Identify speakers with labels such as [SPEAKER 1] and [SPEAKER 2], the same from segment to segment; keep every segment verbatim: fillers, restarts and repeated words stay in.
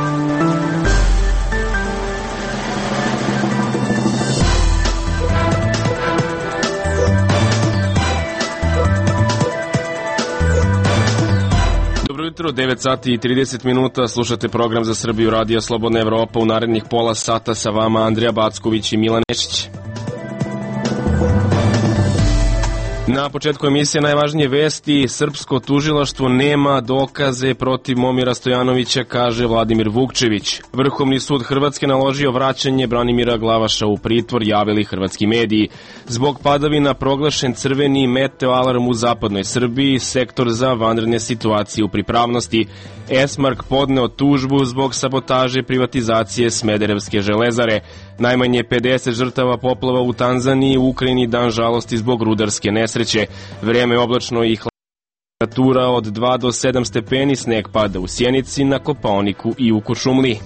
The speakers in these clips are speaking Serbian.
[SPEAKER 1] devet sati i trideset minuta, slušate program za Srbiju Radija Slobodna Evropa. U narednih pola sata sa vama Andrija Backović i Milan Nešić. Na početku emisije najvažnije vesti. Srpsko tužilaštvo nema dokaze protiv Momira Stojanovića, kaže Vladimir Vukčević. Vrhovni sud Hrvatske naložio vraćanje Branimira Glavaša u pritvor, javili hrvatski mediji. Zbog padavina proglašen crveni meteo alarm u zapadnoj Srbiji, sektor za vanredne situacije u pripravnosti. Esmark podneo tužbu zbog sabotaže privatizacije Smederevske železare. Najmanje pedeset žrtava poplava u Tanzaniji, u Ukrajini dan žalosti zbog rudarske nesreće. Vreme oblačno i hladno, temperatura od dva do sedam stepeni, sneg pada u Sjenici, na Kopaoniku i u Kuršumliji.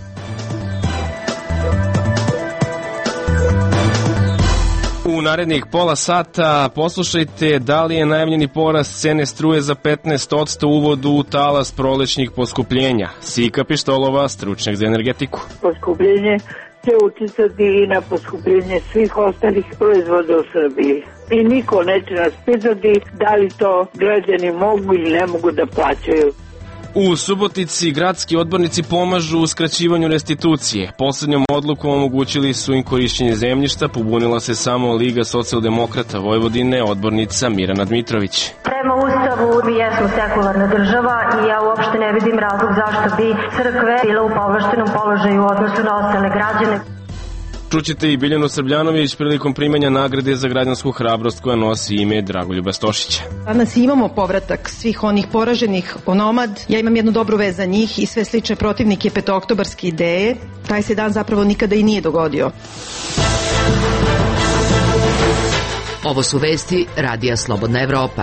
[SPEAKER 1] U narednih pola sata poslušajte da li je najavljeni porast cene struje za petnaest posto, uvod u talas prolećnih poskupljenja. Sika Pištolova, stručnjak za energetiku.
[SPEAKER 2] Poskupljenje će uticati i na poskupljenje svih ostalih proizvoda u Srbiji. I niko neće nas pitati da li to građani mogu ili ne mogu da plaćaju.
[SPEAKER 1] U Subotici gradski odbornici pomažu u skraćivanju restitucije. Poslednjom odlukom omogućili su im korišćenje zemljišta, pobunila se samo Liga socijaldemokrata Vojvodine, odbornica Mirana Dmitrović.
[SPEAKER 3] Prema Ustavu mi jesmo sekularna država i ja uopšte ne vidim razlog zašto bi crkve bila u povlaštenom položaju u odnosu na ostale građane.
[SPEAKER 1] Čućete i Biljanu Srbljanović prilikom primanja nagrade za građansku hrabrost koja nosi ime Dragoljuba Stošića.
[SPEAKER 4] Danas imamo povratak svih onih poraženih onomad. Ja imam jednu dobru vez za njih i sve slične protivnike petooktobarske ideje. Taj se dan zapravo nikada i nije dogodio.
[SPEAKER 5] Ovo su vesti Radija Slobodna Evropa.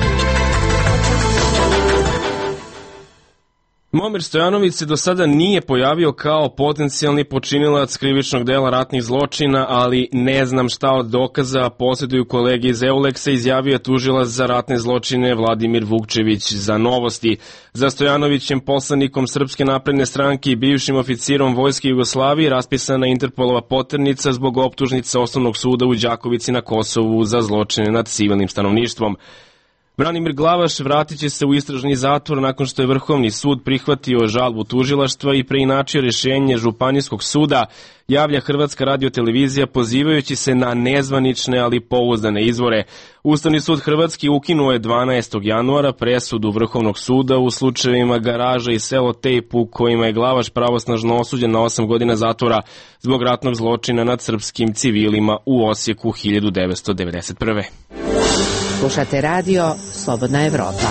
[SPEAKER 1] Momir Stojanović se do sada nije pojavio kao potencijalni počinilac krivičnog dela ratnih zločina, ali ne znam šta od dokaza posjeduju kolege iz Euleksa, izjavio je tužilac za ratne zločine Vladimir Vukčević za Novosti. Za Stojanovićem, poslanikom Srpske napredne stranke i bivšim oficirom Vojske Jugoslavije, raspisana Interpolova poternica zbog optužnica Osnovnog suda u Đakovici na Kosovu za zločine nad civilnim stanovništvom. Branimir Glavaš vratit će se u istražni zatvor nakon što je Vrhovni sud prihvatio žalbu tužilaštva i preinačio rješenje Županijskog suda, javlja Hrvatska radiotelevizija pozivajući se na nezvanične ali pouzdane izvore. Ustavni sud Hrvatski ukinuo je dvanaestog januara presudu Vrhovnog suda u slučajevima Garaža i Selo Tejp u kojima je Glavaš pravosnažno osuđen na osam godina zatvora zbog ratnog zločina nad srpskim civilima u Osijeku hiljadu devetsto devedeset prve.
[SPEAKER 5] Slušate radio Slobodna Evropa.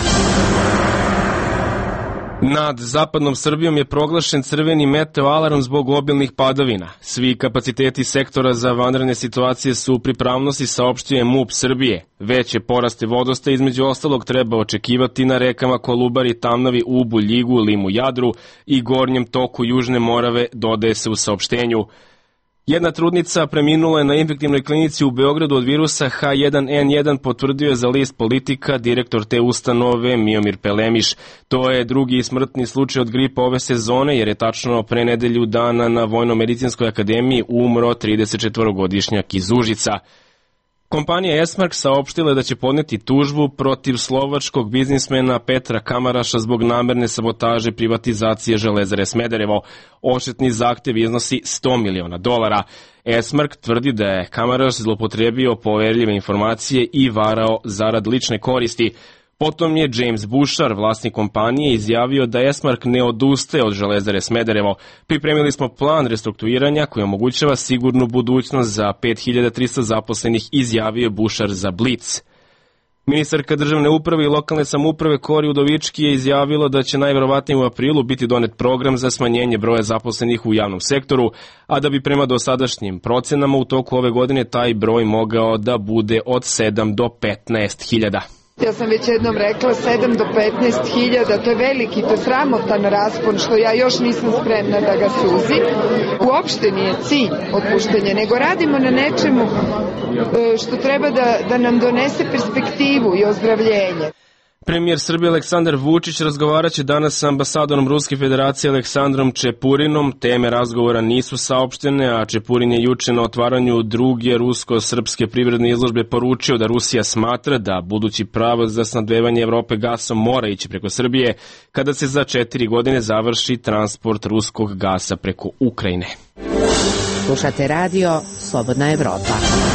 [SPEAKER 1] Nad zapadnom Srbijom je proglašen crveni meteo alarm zbog obilnih padavina. Svi kapaciteti sektora za vanredne situacije su u pripravnosti, saopštio je MUP Srbije. Veće poraste vodostaja između ostalog treba očekivati na rekama Kolubari, Tamnavi, Ubu, Ljigu, Limu, Jadru i gornjem toku Južne Morave, dodaje se u saopštenju. Jedna trudnica preminula je na infektivnoj klinici u Beogradu od virusa H jedan N jedan, potvrdio je za list Politika direktor te ustanove Miomir Pelemiš. To je drugi smrtni slučaj od gripa ove sezone, jer je tačno pre nedelju dana na Vojno-medicinskoj akademiji umro tridesetčetvorogodišnjak iz Užica. Kompanija Esmark saopštila je da će podneti tužbu protiv slovačkog biznismena Petra Kamaraša zbog namerne sabotaže privatizacije Železare Smederevo. Odštetni zahtev iznosi sto miliona dolara. Esmark tvrdi da je Kamaraš zlopotrebio poverljive informacije i varao zarad lične koristi. Potom je James Bushar, vlasnik kompanije, izjavio da Esmark ne odustaje od Železare Smederevo. Pripremili smo plan restrukturiranja koji omogućava sigurnu budućnost za pet hiljada trista zaposlenih, izjavio Bushar za Blic. Ministarka državne uprave i lokalne samouprave Kori Udovički je izjavila da će najverovatnije u aprilu biti donet program za smanjenje broja zaposlenih u javnom sektoru, a da bi prema dosadašnjim procenama u toku ove godine taj broj mogao da bude od sedam do petnaest hiljada.
[SPEAKER 6] Ja sam već jednom rekla sedam do petnaest hiljada, to je veliki, to je sramotan raspon što ja još nisam spremna da ga suzim. Uopšte nije cilj otpuštenje, nego radimo na nečemu što treba da, da nam donese perspektivu i ozdravljenje.
[SPEAKER 1] Premijer Srbije Aleksandar Vučić razgovarat će danas sa ambasadorom Ruske federacije Aleksandrom Čepurinom. Teme razgovora nisu saopštene, a Čepurin je juče na otvaranju druge rusko-srpske privredne izložbe poručio da Rusija smatra da budući pravac za snabdevanje Evrope gasom mora ići preko Srbije kada se za četiri godine završi transport ruskog gasa preko Ukrajine.
[SPEAKER 5] Slušate radio Slobodna Evropa.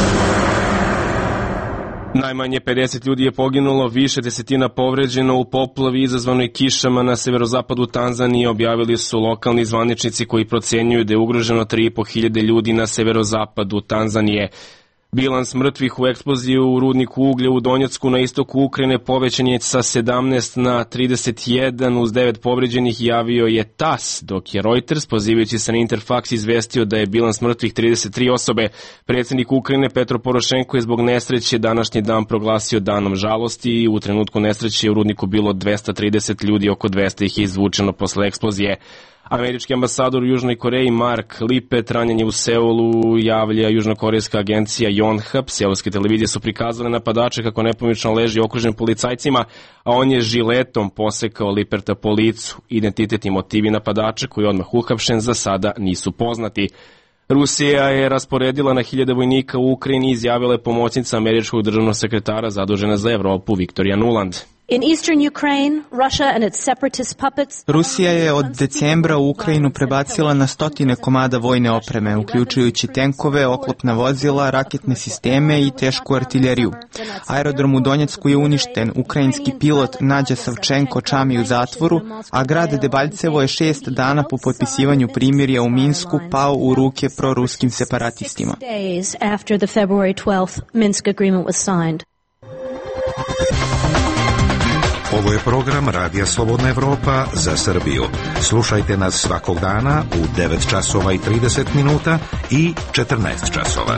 [SPEAKER 1] Najmanje pedeset ljudi je poginulo, više desetina povređeno u poplavi izazvanoj kišama na severozapadu Tanzanije, objavili su lokalni zvaničnici koji procenjuju da je ugroženo tri i po hiljade ljudi na severozapadu Tanzanije. Bilans mrtvih u eksploziji u rudniku uglja u Donjecku na istoku Ukrajine povećan je sa sedamnaest na trideset jedan uz devet povređenih, javio je T A S, dok je Reuters, pozivajući se na Interfax, izvestio da je bilans mrtvih trideset tri osobe. Predsjednik Ukrajine Petro Porošenko je zbog nesreće današnji dan proglasio danom žalosti i u trenutku nesreće u rudniku bilo dvesta trideset ljudi, oko dvesta ih je izvučeno posle eksplozije. Američki ambasador u Južnoj Koreji Mark Lippet ranjen je u Seulu, javlja južnokorejska agencija Yonhap. Seulske televizije su prikazale napadača kako nepomično leži okružen policajcima, a on je žiletom posekao Lippeta po licu. Identitet i motivi napadača, koji je odmah uhapšen, za sada nisu poznati. Rusija je rasporedila na hiljade vojnika u Ukrajini, izjavila je pomoćnica američkog državnog sekretara zadužena za Evropu Viktorija Nuland.
[SPEAKER 7] Rusija je od decembra u Ukrajinu prebacila na stotine komada vojne opreme, uključujući tenkove, oklopna vozila, raketne sisteme i tešku artiljeriju. Aerodrom u Donjecku je uništen, ukrajinski pilot Nadja Savčenko čami u zatvoru, a grad Debaljevo je šest dana po potpisivanju primirja u Minsku pao u ruke proruskim separatistima.
[SPEAKER 8] Ovo je program Radija Slobodna Evropa za Srbiju. Slušajte nas svakog dana u devet časova i trideset minuta i četrnaest časova.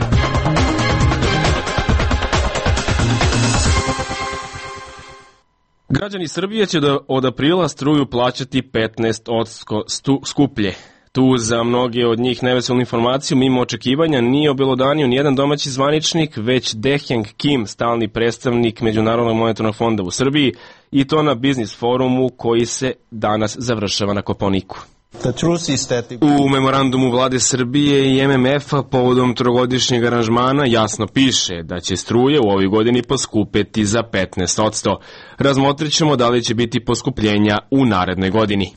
[SPEAKER 1] Građani Srbije će od aprila struju plaćati petnaest posto skuplje. Tu za mnoge od njih neveselnu informaciju mimo očekivanja nije obelodanio nijedan domaći zvaničnik, već Deheng Kim, stalni predstavnik Međunarodnog monetarnog fonda u Srbiji, i to na biznis forumu koji se danas završava na Kopaoniku. U memorandumu vlade Srbije i M M F-a povodom trogodišnjeg aranžmana jasno piše da će struje u ovoj godini poskupeti za petnaest posto. Razmotrit ćemo da li će biti poskupljenja u narednoj godini.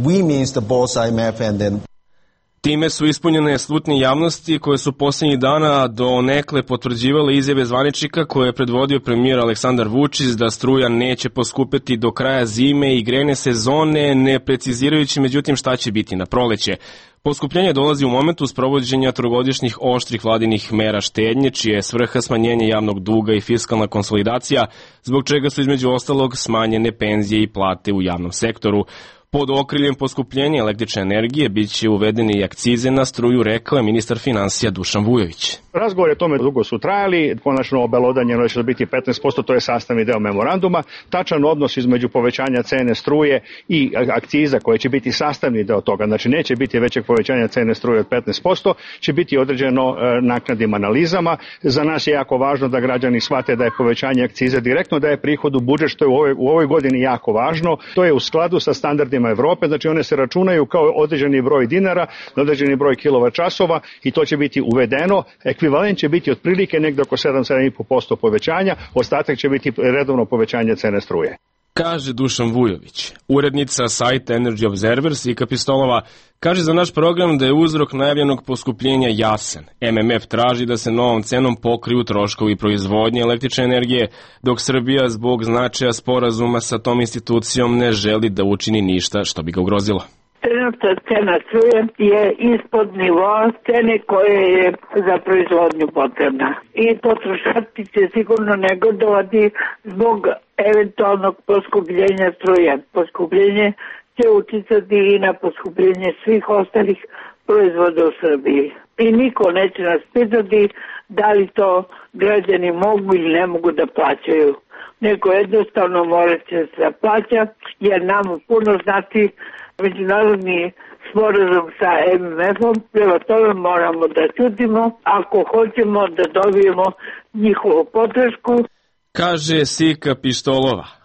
[SPEAKER 1] Time su ispunjene slutnje javnosti koje su posljednjih dana do nekle potvrđivale izjave zvaničnika koje je predvodio premijer Aleksandar Vučić da struja neće poskupeti do kraja zime i grejne sezone, ne precizirajući međutim šta će biti na proleće. Poskupljenje dolazi u momentu sprovođenja trogodišnjih oštrih vladinih mera štednje, čija je svrha smanjenje javnog duga i fiskalna konsolidacija, zbog čega su između ostalog smanjene penzije i plate u javnom sektoru. Pod okriljem poskupljenja električne energije biće uvedene i akcize na struju, rekao je ministar finansija Dušan Vujović.
[SPEAKER 9] Razgovori o tome dugo su trajali, konačno obelodanjeno će biti petnaest posto, to je sastavni deo memoranduma. Tačan odnos između povećanja cene struje i akciza koje će biti sastavni deo toga, znači neće biti većeg povećanja cene struje od petnaest posto, će biti određeno naknadnim analizama. Za nas je jako važno da građani shvate da je povećanje akciza direktno daje prihod u budžet, što je u ovoj, u ovoj godini jako važno. To je u skladu sa standardima Evrope, znači one se računaju kao određeni broj dinara, određeni broj kilovat časova i to će biti uvedeno. Ekvivalent će biti otprilike negde oko sedam do sedam i po posto povećanja, ostatak će biti redovno povećanje cene struje.
[SPEAKER 1] Kaže Dušan Vujović. Urednica sajta Energy Observer Sika Pistolova kaže za naš program da je uzrok najavljenog poskupljenja jasan. M M F traži da se novom cenom pokriju troškovi proizvodnje električne energije, dok Srbija zbog značaja sporazuma sa tom institucijom ne želi da učini ništa što bi ga ugrozilo.
[SPEAKER 2] Trenutna cena struje je ispod nivoa cene koje je za proizvodnju potrebna. I potrošači će sigurno negodovati zbog eventualnog poskupljenja struje. Poskupljenje će uticati i na poskupljenje svih ostalih proizvoda u Srbiji. I niko neće nas pitati da li to građani mogu ili ne mogu da plaćaju. Nego jednostavno morat će se da plaća, jer nam puno znači međunarodni sporazum sa M M F-om, prema tome moramo da čutimo ako hoćemo da dobijemo njihovu podršku.
[SPEAKER 1] Kaže Sika Pištolova.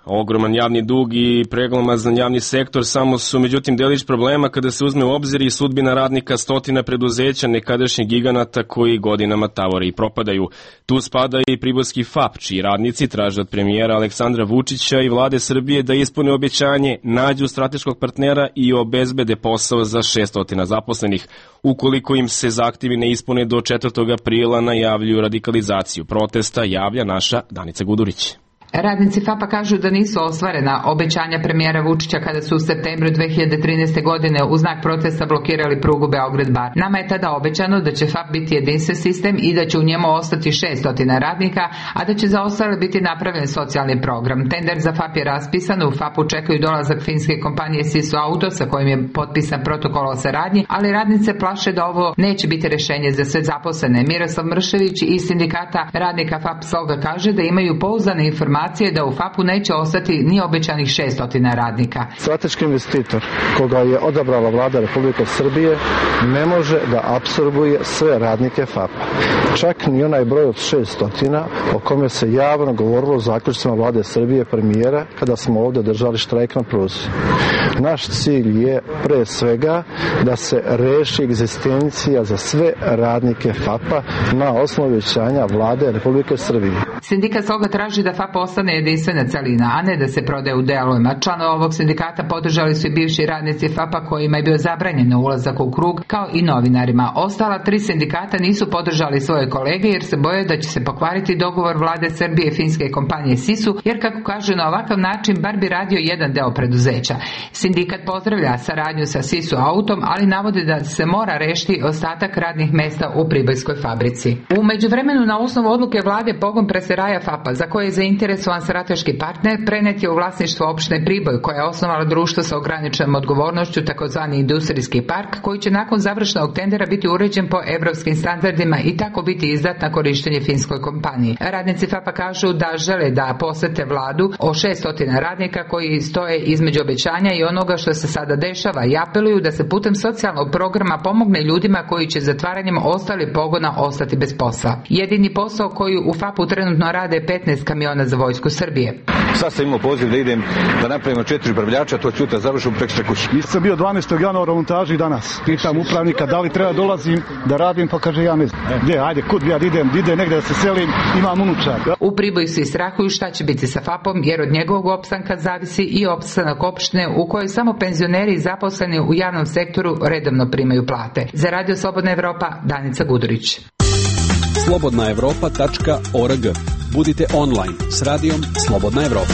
[SPEAKER 1] Ogroman javni dug i preglomazan javni sektor samo su međutim delić problema kada se uzme u obzir i sudbina radnika stotina preduzeća nekadašnjih giganata koji godinama tavore i propadaju. Tu spada i pribojski F A P, čiji radnici traže od premijera Aleksandra Vučića i vlade Srbije da ispune obećanje, nađu strateškog partnera i obezbede posao za šessto zaposlenih. Ukoliko im se zahtevi ne ispune do četvrtog aprila, najavljuju radikalizaciju protesta, javlja naša Danica Gudurić.
[SPEAKER 10] Radnici F A P-a kažu da nisu ostvarena obećanja premijera Vučića kada su u septembru dve hiljade trinaeste. godine u znak protesta blokirali prugu Beograd-Bar. Nama je tada obećano da će F A P biti jedinstven sistem i da će u njemu ostati šeststo radnika, a da će za ostale biti napravljen socijalni program. Tender za F A P je raspisan, u F A P-u čekaju dolazak finske kompanije Sisu Auto sa kojim je potpisan protokol o saradnji, ali radnice plaše da ovo neće biti rešenje za sve zaposlene. Miroslav Mršević iz sindikata radnika F A P Sloga kaže da imaju pouzdane informacije da u F A P-u neće ostati ni obećanih šeststo radnika.
[SPEAKER 11] Strateški investitor koga je odabrala vlada Republike Srbije ne može da apsorbuje sve radnike F A P-a. Čak ni onaj broj od šeststo o kome se javno govorilo u zaključcima vlade Srbije premijera kada smo ovde držali štrajk na pruzi. Naš cilj je pre svega da se reši egzistencija za sve radnike F A P-a na osnovu obećanja vlade Republike Srbije.
[SPEAKER 10] Sindikat Sloga traži da F A P ostane jedinstvena celina, a ne da se prodaje u delovima. Članove ovog sindikata podržali su i bivši radnici F A P-a kojima je bio zabranjen ulazak u krug, kao i novinarima. Ostala tri sindikata nisu podržali svoje kolege jer se boje da će se pokvariti dogovor vlade Srbije i finske kompanije Sisu, jer kako kažu na ovakav način bar bi radio jedan deo preduzeća. Sindikat pozdravlja saradnju sa Sisu Autom, ali navode da se mora rešiti ostatak radnih mesta u pribojskoj fabrici. U međuvremenu na osnovu odluke vlade pogon preseraja F A P-a, za koje je zainteresovan strateški partner, prenet je u vlasništvo opštine Priboj, koja je osnovala društvo sa ograničenom odgovornošću, takozvani industrijski park, koji će nakon završenog tendera biti uređen po evropskim standardima i tako biti izdat na korištenje finskoj kompaniji. Radnici F A P-a kažu da žele da posete vladu o šeststo radnika koji stoje između obećanja i onoga što se sada dešava i apeluju da se putem socijalnog programa pomogne ljudima koji će zatvaranjem ostalih pogona ostati bez posla. Jedini posao koji u F A P-u trenutno rade je petnaest kamiona za vojsku Srbije.
[SPEAKER 12] Sad sam imao poziv da idem da napravimo četiri upravljača, to ću da završim preko kući.
[SPEAKER 13] Nisam bio dvanaestog januara u montaži danas. Pitam upravnika da li treba dolazim da radim, pa kaže ja ne znam. Gdje, ajde, kud ja idem, idem negde da se selim, imam unučak.
[SPEAKER 10] U Priboju se istrahuju šta će biti sa F A P-om, jer od njegovog opstanka zavisi i opstanak opštine u kojoj samo penzioneri zaposleni u javnom sektoru redovno primaju plate. Za Radio Slobodna Evropa, Danica Gudurić.
[SPEAKER 14] slobodna evropa tačka org. Budite online s radijom Slobodna Evropa.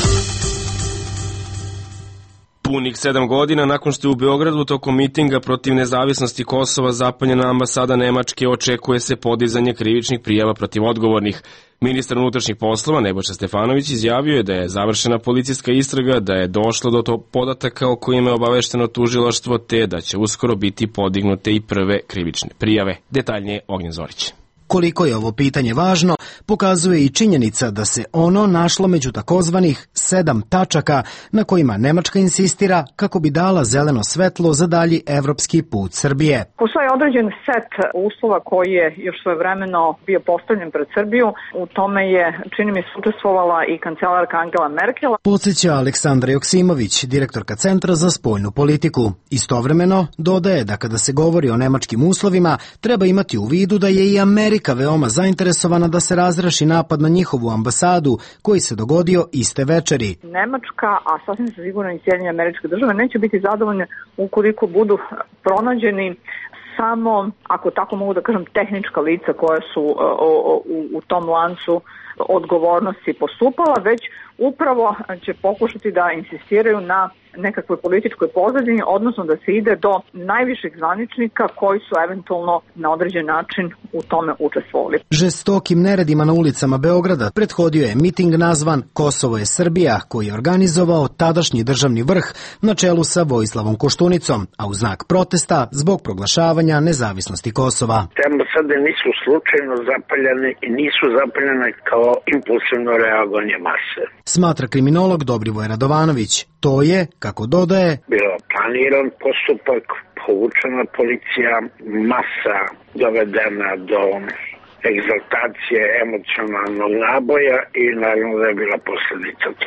[SPEAKER 1] Punih sedam godina nakon što je u Beogradu tokom mitinga protiv nezavisnosti Kosova zapaljena ambasada Nemačke, očekuje se podizanje krivičnih prijava protiv odgovornih. Ministar unutrašnjih poslova Nebojša Stefanović izjavio je da je završena policijska istraga, da je došlo do to podataka o kojima je obavešteno tužilaštvo, te da će uskoro biti podignute i prve krivične prijave. Detaljnije Ognjen Zorić.
[SPEAKER 15] Koliko je ovo pitanje važno, pokazuje i činjenica da se ono našlo među takozvanih sedam tačaka na kojima Nemačka insistira kako bi dala zeleno svetlo za dalji evropski put Srbije.
[SPEAKER 16] Postoji određen set uslova koji je još svojevremeno bio postavljen pred Srbiju. U tome je, čini mi se, učestvovala i kancelarka Angela Merkel.
[SPEAKER 15] Podsjeća Aleksandra Joksimović, direktorka Centra za spoljnu politiku. Istovremeno dodaje da kada se govori o nemačkim uslovima, treba imati u vidu da je i Amerika veoma zainteresovana da se razreši napad na njihovu ambasadu koji se dogodio iste večeri.
[SPEAKER 16] Nemačka, a sasvim sigurno i Sjedinjene Američke Države, neće biti zadovoljne ukoliko budu pronađeni samo, ako tako mogu da kažem, tehnička lica koja su o, o, u, u tom lancu odgovornosti postupala, već upravo će pokušati da insistiraju na nekakvoj političkoj pozadini, odnosno da se ide do najviših zvaničnika koji su eventualno na određen način u tome učestvovali.
[SPEAKER 15] Žestokim neredima na ulicama Beograda prethodio je miting nazvan Kosovo je Srbija, koji je organizovao tadašnji državni vrh na čelu sa Vojislavom Koštunicom, a u znak protesta zbog proglašavanja nezavisnosti Kosova.
[SPEAKER 17] Te ambasade nisu slučajno zapaljene i nisu zapaljene kao impulsivno reagovanje mase.
[SPEAKER 15] Smatra kriminolog Dobrivoje Radovanović. To je, kako dodaje,
[SPEAKER 17] bilo planiran postupak, povučena policija, masa dovedena do egzaltacije emocionalnog naboja i naravno da je bila posledica toga.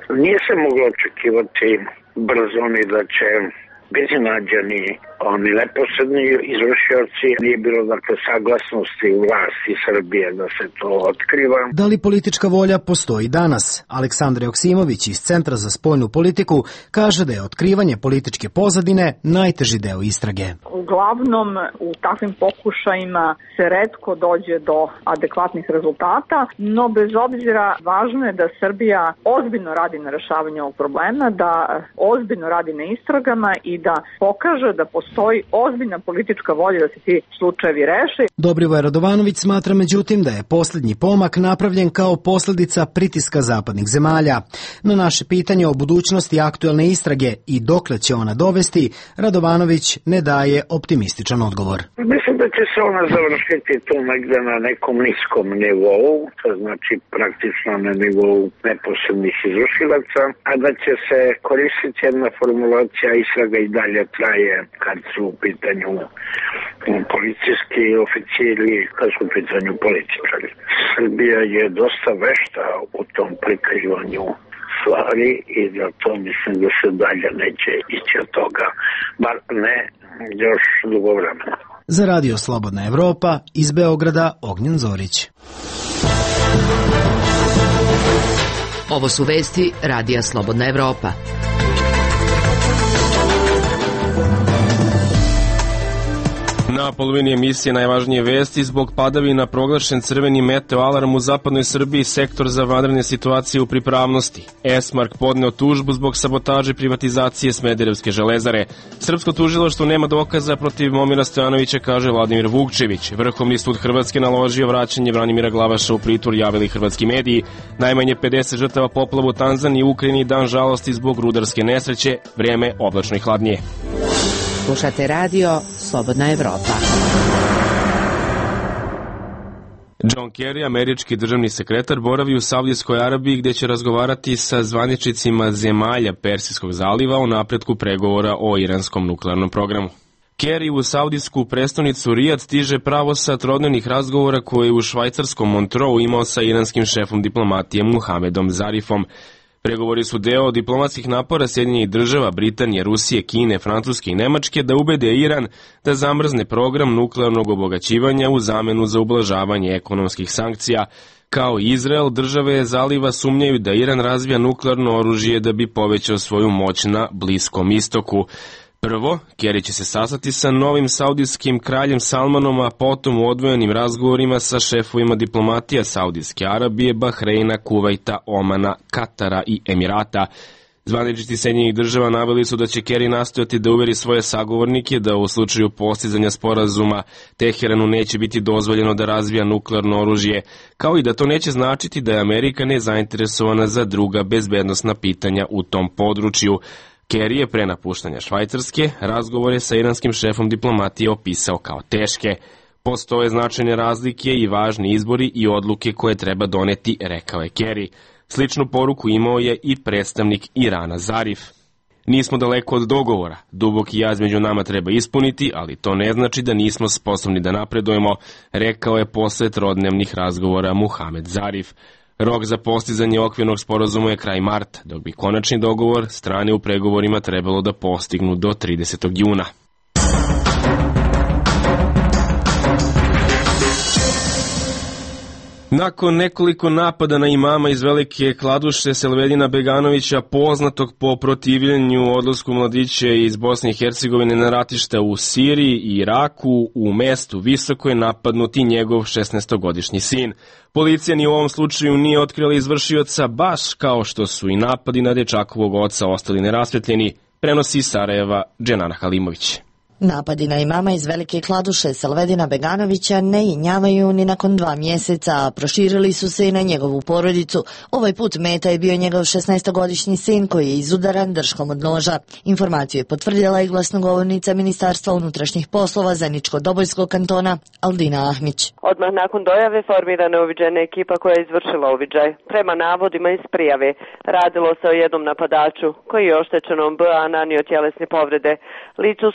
[SPEAKER 17] Nije se moglo očekivati brzo ni da će biti nađeni oni neposredni izvršioci. Nije bilo dakle saglasnosti vlasti Srbije da se to otkriva.
[SPEAKER 15] Da li politička volja postoji danas? Aleksandar Joksimović iz Centra za spoljnu politiku kaže da je otkrivanje političke pozadine najteži deo istrage.
[SPEAKER 16] Uglavnom u takvim pokušajima se retko dođe do adekvatnih rezultata, no bez obzira važno je da Srbija ozbiljno radi na rešavanju ovog problema, da ozbiljno radi na istragama i da pokaže da postoji ozbiljna politička volja da se ti slučajevi reše.
[SPEAKER 15] Dobrivoje Radovanović smatra međutim da je posljednji pomak napravljen kao posljedica pritiska zapadnih zemalja. Na naše pitanje o budućnosti aktuelne istrage i dokle će ona dovesti, Radovanović ne daje optimističan odgovor.
[SPEAKER 17] Mislim da će se ona završiti tu negde na nekom niskom nivou, to znači praktično na nivou neposrednih izvršilaca, a da će se koristiti jedna formulacija istraga i dalje traje kad su u pitanju policijski oficiri, kad su u pitanju političari. Srbija je dosta vešta u tom prikrivanju stvari i da to mislim da se dalje neće ići od toga, bar ne još dugo vremena.
[SPEAKER 15] Za Radio Slobodna Evropa iz Beograda Ognjen Zorić.
[SPEAKER 5] Ovo su vesti Radija Slobodna Evropa.
[SPEAKER 1] Na polovini emisije najvažnije vesti: zbog padavina proglašen crveni meteo alarm u zapadnoj Srbiji, sektor za vanredne situacije u pripravnosti. Esmark podneo tužbu zbog sabotaže privatizacije Smederevske železare. Srpsko tužilaštvo nema dokaza protiv Momira Stojanovića, kaže Vladimir Vukčević. Vrhovni sud Hrvatske naložio vraćanje Branimira Glavaša u pritvor, javili hrvatski mediji. Najmanje pedeset žrtava poplava u Tanzaniji, u Ukrajini dan žalosti zbog rudarske nesreće, vreme oblačno i hladnije.
[SPEAKER 5] Slušate radio Slobodna Evropa.
[SPEAKER 1] John Kerry, američki državni sekretar, boravi u Saudijskoj Arabiji gdje će razgovarati sa zvaničnicima zemalja Persijskog zaliva o napretku pregovora o iranskom nuklearnom programu. Kerry u saudijsku prestonicu Rijad stiže pravo sa trodnevnih razgovora koje je u švajcarskom Montreux imao sa iranskim šefom diplomatije Muhamedom Zarifom. Pregovori su deo diplomatskih napora Sjedinjenih država, Britanije, Rusije, Kine, Francuske i Nemačke da ubede Iran da zamrzne program nuklearnog obogaćivanja u zamenu za ublažavanje ekonomskih sankcija. Kao i Izrael, države zaliva sumnjaju da Iran razvija nuklearno oružje da bi povećao svoju moć na Bliskom istoku. Prvo, Kerry će se sastati sa novim saudijskim kraljem Salmanom, a potom u odvojenim razgovorima sa šefovima diplomatija Saudijske Arabije, Bahreina, Kuvajta, Omana, Katara i Emirata. Zvaničnici Sjedinjenih država naveli su da će Kerry nastojati da uveri svoje sagovornike da u slučaju postizanja sporazuma Teheranu neće biti dozvoljeno da razvija nuklearno oružje, kao i da to neće značiti da je Amerika nezainteresovana za druga bezbednosna pitanja u tom području. Kerry je pre napuštanja Švajcarske razgovore sa iranskim šefom diplomatije opisao kao teške. Postoje značajne razlike i važni izbori i odluke koje treba doneti, rekao je Kerry. Sličnu poruku imao je i predstavnik Irana Zarif. Nismo daleko od dogovora, duboki jaz među nama treba ispuniti, ali to ne znači da nismo sposobni da napredujemo, rekao je posle trodnevnih razgovora Muhamed Zarif. Rok za postizanje okvirnog sporazuma je kraj marta, dok bi konačni dogovor strane u pregovorima trebalo da postignu do tridesetog juna. Nakon nekoliko napada na imama iz Velike Kladuše Selvedina Beganovića, poznatog po protivljenju odlasku mladića iz Bosne i Hercegovine na ratišta u Siriji i Iraku, u mestu Visoko je napadnut i njegov šesnaestogodišnji sin. Policija ni u ovom slučaju nije otkrila izvršioca, baš kao što su i napadi na dečakovog oca ostali nerasvetljeni, prenosi iz Sarajeva Dženana Halimović.
[SPEAKER 18] Napadi na imama iz Velike Kladuše Selvedina Beganovića ne jenjavaju ni nakon dva mjeseca, a proširili su se i na njegovu porodicu. Ovaj put meta je bio njegov šesnaestogodišnji sin koji je izudaran drškom od noža. Informaciju je potvrdila i glasnogovornica Ministarstva unutrašnjih poslova Zeničko-Dobojskog kantona Aldina Ahmić.
[SPEAKER 19] Odmah nakon dojave formirana je uviđajna ekipa koja je izvršila uviđaj. Prema navodima iz prijave, radilo se o jednom napadaču koji je oštećenom B A nanio tjelesne povrede. Licu su stavili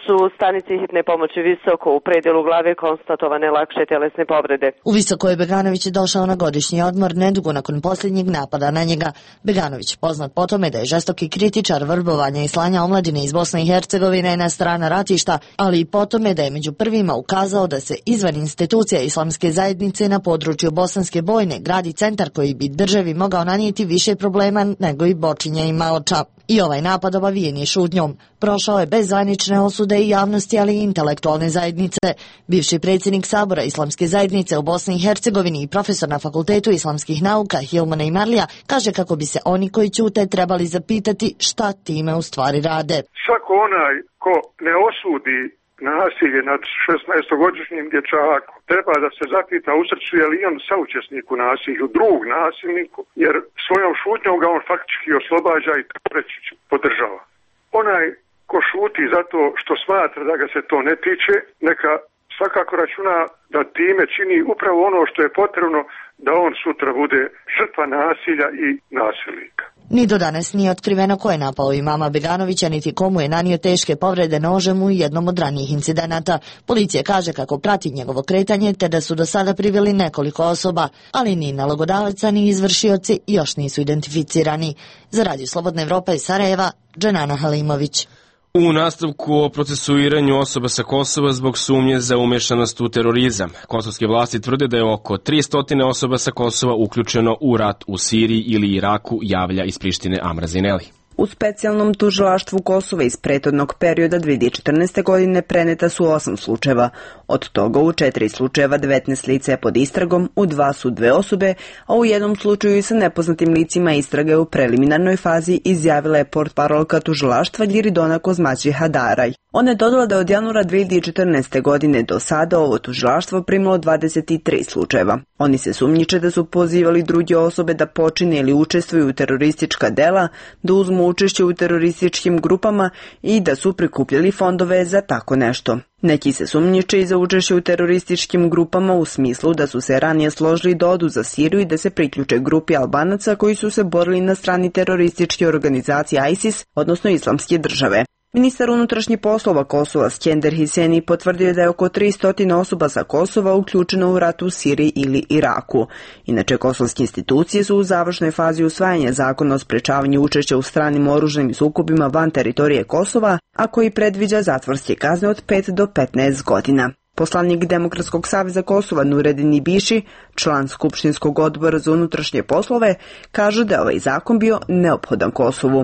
[SPEAKER 19] stanici hitne pomoći Visoko u predjelu glave konstatovane lakše telesne povrede.
[SPEAKER 18] U Visoko je Beganović došao na godišnji odmor nedugo nakon posljednjeg napada na njega. Beganović, poznat po tome da je žestoki kritičar vrbovanja i slanja omladine iz Bosne i Hercegovine na strana ratišta, ali i po tome da je među prvima ukazao da se izvan institucija islamske zajednice na području Bosanske Bojne gradi centar koji bi državi mogao nanijeti više problema nego i Bočinja i Maoča. I ovaj napad obavijen je šutnjom. Prošao je bez zvanične osude i javnosti, ali i intelektualne zajednice. Bivši predsjednik Sabora Islamske zajednice u Bosni i Hercegovini i profesor na Fakultetu islamskih nauka Hilmana Imarlija kaže kako bi se oni koji ćute trebali zapitati šta time u stvari rade.
[SPEAKER 20] Svako onaj ko ne osudi nasilje nad šesnaestogodišnjim dječakom treba da se zapita u srcu je li on saučesnik u nasilju, drug nasilniku, jer svojom šutnjom ga on faktički oslobađa i tako reći podržava. Onaj ko šuti zato što smatra da ga se to ne tiče, neka svakako računa da time čini upravo ono što je potrebno da on sutra bude žrtva nasilja i nasilnika.
[SPEAKER 18] Ni do danas nije otkriveno ko je napao imama Beganovića, niti komu je nanio teške povrede nožem u jednom od ranijih incidenata. Policija kaže kako prati njegovo kretanje, te da su do sada priveli nekoliko osoba, ali ni nalogodavaca ni izvršioci još nisu identificirani. Za Radio Slobodna Evropa iz Sarajeva, Dženana Halimović.
[SPEAKER 1] U nastavku o procesuiranju osoba sa Kosova zbog sumnje za umešanost u terorizam. Kosovske vlasti tvrde da je oko tristo osoba sa Kosova uključeno u rat u Siriji ili Iraku, javlja iz Prištine Amra Zineli.
[SPEAKER 21] U specijalnom tužilaštvu Kosova iz prethodnog perioda dve hiljade četrnaeste. godine preneta su osam slučajeva. Od toga u četiri slučajeva devetnaest lica je pod istragom, u dva su dve osobe, a u jednom slučaju i sa nepoznatim licima istrage u preliminarnoj fazi, izjavila je portparolka tužilaštva Ljiridona Kozmaći Hadaraj. Ona je dodala da od januara dve hiljade četrnaeste. godine do sada ovo tužilaštvo primilo dvadeset tri slučajeva. Oni se sumnjiče da su pozivali druge osobe da počine ili učestvuju u teroristička dela, da uzmu učešće u terorističkim grupama i da su prikupljali fondove za tako nešto. Neki se sumnjiče i za učešće u terorističkim grupama u smislu da su se ranije složili da odu za Siriju i da se priključe grupi Albanaca koji su se borili na strani terorističke organizacije ISIS, odnosno Islamske države. Ministar unutrašnjih poslova Kosova Skender Hiseni potvrdio da je oko tristo osoba sa Kosova uključeno u rat u Siriji ili Iraku. Inače, kosovske institucije su u završnoj fazi usvajanja zakona o sprečavanju učešća u stranim oružanim sukobima van teritorije Kosova, a koji predviđa zatvorske kazne od pet do petnaest godina. Poslanik Demokratskog saveza Kosova Nuredin Ibiši, član Skupštinskog odbora za unutrašnje poslove, kaže da je ovaj zakon bio neophodan Kosovu.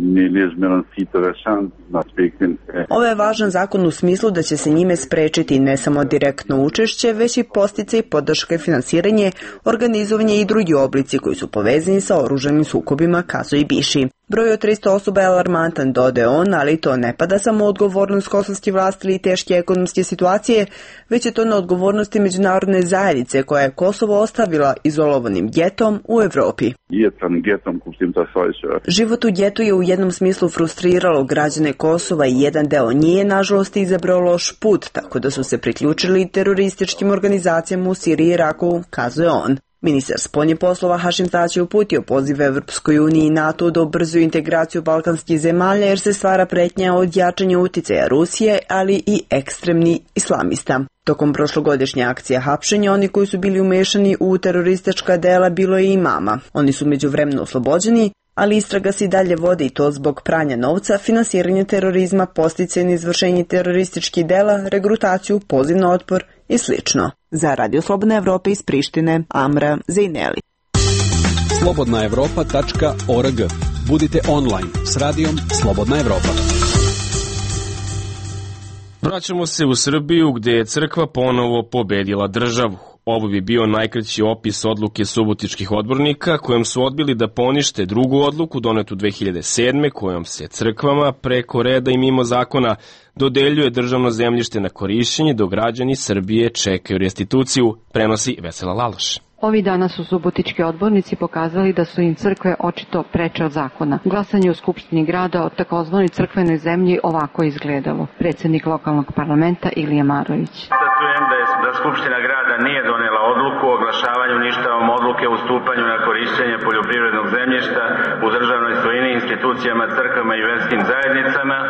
[SPEAKER 21] Ovo je važan zakon u smislu da će se njime sprečiti ne samo direktno učešće, već i podsticaj, podrška i finansiranje, organizovanje i drugi oblici koji su povezani sa oružanim sukobima, kazao Ibiši. Broj od tristo osoba je alarmantan, dodaje on, ali to ne pada samo odgovornost kosovske vlasti ili teške ekonomske situacije, već je to na odgovornosti međunarodne zajednice koja je Kosovo ostavila izolovanim getom u Evropi. Život u getu je u jednom smislu frustriralo građane Kosova i jedan deo nije, nažalost, izabrao loš put, tako da su se priključili terorističkim organizacijama u Siriji i Iraku, kazuje on. Ministar spoljnih poslova Hašim Tači uputio poziv Evropskoj uniji i NATO da ubrzuju integraciju balkanskih zemalja jer se stvara pretnja od jačanja uticaja Rusije, ali i ekstremni islamista. Tokom prošlogodišnje akcije hapšenja, oni koji su bili umešani u teroristička dela bilo je imama. Oni su međuvremeno oslobođeni, ali istraga se i dalje vodi i to zbog pranja novca, finansiranja terorizma, podsticanja izvršenja terorističkih dela, regrutaciju, poziv na otpor i slično. Za Radio Slobodna Evropa iz Prištine, Amra Zejneli.
[SPEAKER 14] slobodna evropa tačka org. Budite online s radijom Slobodna Evropa.
[SPEAKER 1] Vraćamo se u Srbiju gdje je crkva ponovo pobedila državu. Ovo bi bio najkraći opis odluke subotičkih odbornika kojom su odbili da ponište drugu odluku donetu dve hiljade sedme kojom se crkvama preko reda i mimo zakona dodeljuje državno zemljište na korišćenje dok građani Srbije čekaju restituciju, prenosi Vesela Laloš.
[SPEAKER 22] Ovih dana su subotički odbornici pokazali da su im crkve očito preče od zakona. Glasanje u Skupštini grada o takozvanoj crkvenoj zemlji ovako izgledalo. Predsjednik lokalnog parlamenta Ilija Marović.
[SPEAKER 23] Statujem da je da Skupština grada nije donela odluku o oglašavanju ništavom odluke o ustupanju na korišćenje poljoprivrednog zemljišta u državnoj svojini, institucijama, crkvama i verskim zajednicama.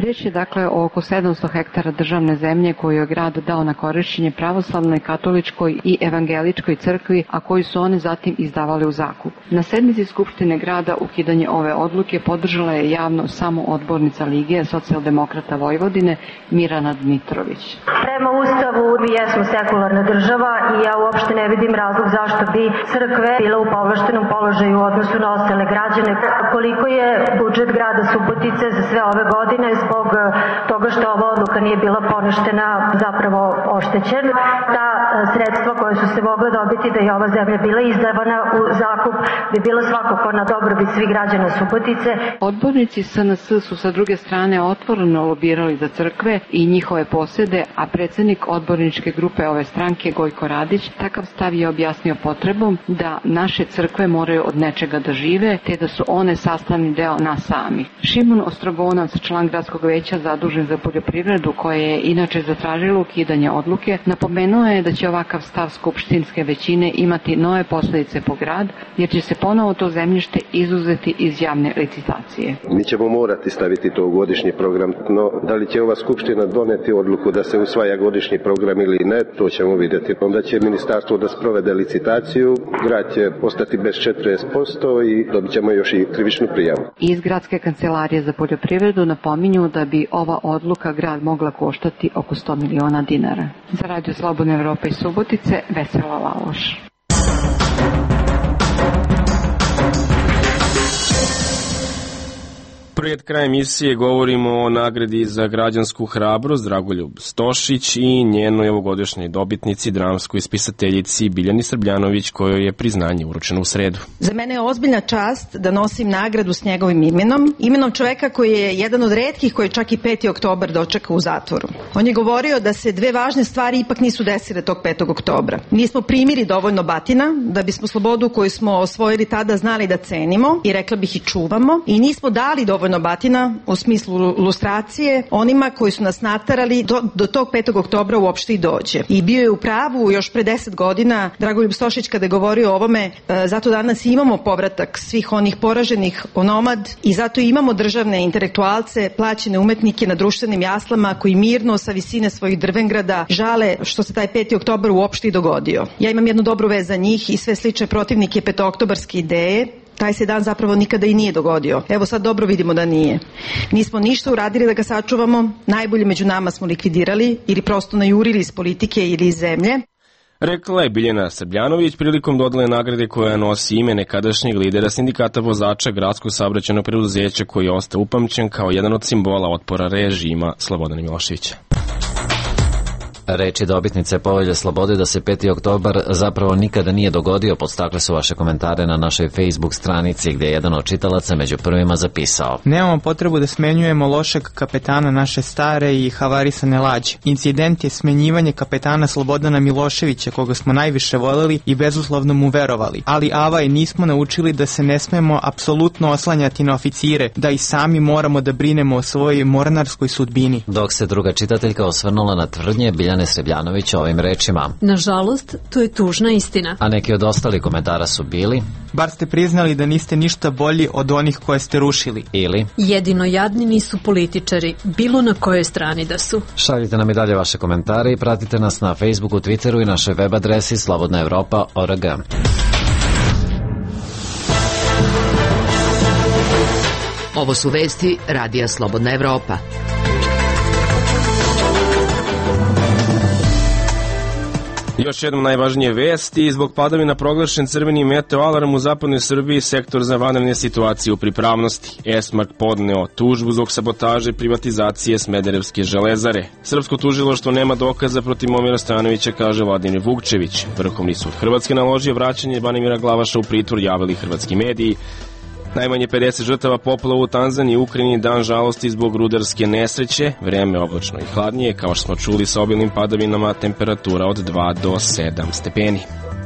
[SPEAKER 22] Riječ je dakle o oko sedamsto hektara državne zemlje koju je grad dao na korišćenje pravoslavnoj, katoličkoj i evangeličkoj crkvi, a koju su one zatim izdavali u zakup. Na sednici Skupštine grada ukidanje ove odluke podržala je javno samo odbornica Lige socijaldemokrata Vojvodine Mirana Dmitrović.
[SPEAKER 3] Prema Ustavu mi jesmo sekularna država i ja uopšte ne vidim razlog zašto bi crkve bila u povlaštenom položaju u odnosu na ostale građane. Koliko je budžet grada Subotice za sve ove godine zbog toga što ova odluka nije bila poništena zapravo oštećen. Ta sredstva koje su se mogle dobiti da je ova zemlja bila izdavana u zakup bi bilo svakako na dobrobit svih građana Subotice.
[SPEAKER 22] Odbornici S N S su sa druge strane otvoreno lobirali za crkve i njihove posede, a predsjednik odborničke grupe ove stranke Gojko Radić takav stav je objasnio potrebom da naše crkve moraju od nečega da žive, te da su one sastavni deo nas sami. Šimon Ostrogonac, član gradskog veća zadužen za poljoprivredu, koje je inače zatražilo ukidanje odluke, napomenuo je da će ovakav stav skupštinske većine imati nove posljedice po grad, jer će se ponovo to zemljište izuzeti iz javne licitacije.
[SPEAKER 4] Mi ćemo morati staviti to u godišnji program, no da li će ova skupština doneti odluku da se usvaja godišnji program ili ne, to ćemo vidjeti. Onda će ministarstvo da sprovede licitaciju, grad će ostati bez četrdeset posto i dobit ćemo još i krivičnu prijavu.
[SPEAKER 22] Iz Gradske kancelarije za poljoprivredu napominju da bi ova odluka grad mogla koštati oko sto miliona dinara. Za Radio Slobodna Evropa iz Subotice, Vesela Laloš.
[SPEAKER 1] Pred krajem emisije govorimo o nagradi za građansku hrabrost Dragoljub Stošić i njenoj ovogodišnjoj dobitnici, dramskoj spisateljici Biljani Srbljanović, kojoj je priznanje uručeno u sredu.
[SPEAKER 6] Za mene je ozbiljna čast da nosim nagradu s njegovim imenom, imenom čoveka koji je jedan od retkih koji čak i peti oktobar dočeka u zatvoru. On je govorio da se dve važne stvari ipak nisu desile tog petog oktobra. Nismo primili dovoljno batina da bismo slobodu koju smo osvojili tada znali da cenimo i rekla bih i čuvamo, i nismo dali dovoljno batina u smislu lustracije onima koji su nas naterali do, do tog petog oktobra uopšte i dođe. I bio je u pravu još pre deset godina Dragoljub Stošić kada je govorio o ovome, e, zato danas imamo povratak svih onih poraženih onomad i zato imamo državne intelektualce, plaćene umetnike na društvenim jaslama koji mirno sa visine svojih drvengrada žale što se taj peti oktobar uopšte i dogodio. Ja imam jednu dobru vez za njih i sve slične protivnike petooktobarske ideje. Taj se dan zapravo nikada i nije dogodio. Evo sad dobro vidimo da nije. Nismo ništa uradili da ga sačuvamo, najbolje među nama smo likvidirali ili prosto najurili iz politike ili iz zemlje.
[SPEAKER 1] Rekla je Biljana Srbljanović prilikom dodele nagrade koja nosi ime nekadašnjeg lidera sindikata vozača gradskog saobraćajnog preduzeća koji je ostao upamćen kao jedan od simbola otpora režima Slobodana Miloševića.
[SPEAKER 24] Reči dobitnice Povelje slobode da se peti oktobar zapravo nikada nije dogodio podstakle su vaše komentare na našoj Facebook stranici gdje je jedan od čitalaca među prvima zapisao.
[SPEAKER 7] Nemamo potrebu da smenjujemo lošeg kapetana naše stare i havarisane lađe. Incident je smenjivanje kapetana Slobodana Miloševića koga smo najviše voljeli i bezuslovno mu verovali. Ali avaj nismo naučili da se ne smemo apsolutno oslanjati na oficire, da i sami moramo da brinemo o svojoj mornarskoj sudbini.
[SPEAKER 24] Dok se druga čitaljka osvrnula na tvrdnje Biljane Srbljanović ovim rečima.
[SPEAKER 25] Nažalost, to je tužna istina.
[SPEAKER 24] A neki od ostalih komentara su bili:
[SPEAKER 7] bar ste priznali da niste ništa bolji od onih koje ste rušili.
[SPEAKER 24] Ili:
[SPEAKER 25] jedino jadni nisu političari, bilo na kojoj strani da su.
[SPEAKER 24] Šaljite nam i dalje vaše komentare i pratite nas na Facebooku, Twitteru i našoj web adresi slobodna evropa tačka org.
[SPEAKER 5] Ovo su vesti Radija Slobodna Evropa.
[SPEAKER 1] Još jednom najvažnije vesti, zbog padavina proglašen crveni meteo alarm u zapadnoj Srbiji, sektor za vanredne situacije u pripravnosti. Esmark podneo tužbu zbog sabotaže privatizacije Smederevske železare. Srpsko tužilaštvo nema dokaza protiv Momira Stojanovića, kaže Vladimir Vukčević. Vrhovni sud Hrvatske naložio vraćanje Banimira Glavaša u pritvor, javili hrvatski mediji. Najmanje pedeset žrtava poplava u Tanzaniji i Ukrajini, dan žalosti zbog rudarske nesreće, vreme oblačno i hladnije, kao što smo čuli sa obilnim padavinama, temperatura od dva do sedam stepeni.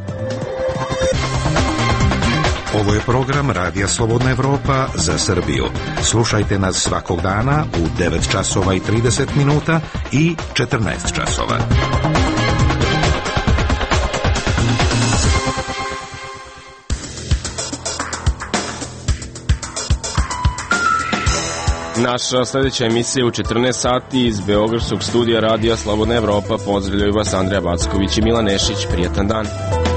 [SPEAKER 8] Ovo je program Radija Slobodna Evropa za Srbiju. Slušajte nas svakog dana u devet časova i trideset minuta i četrnaest časova.
[SPEAKER 1] Naša sledeća emisija u četrnaest sati iz Beogradskog studija Radija Slobodna Evropa. Pozdravljaju vas Andreja Backović i Milan Nešić. Prijetan dan.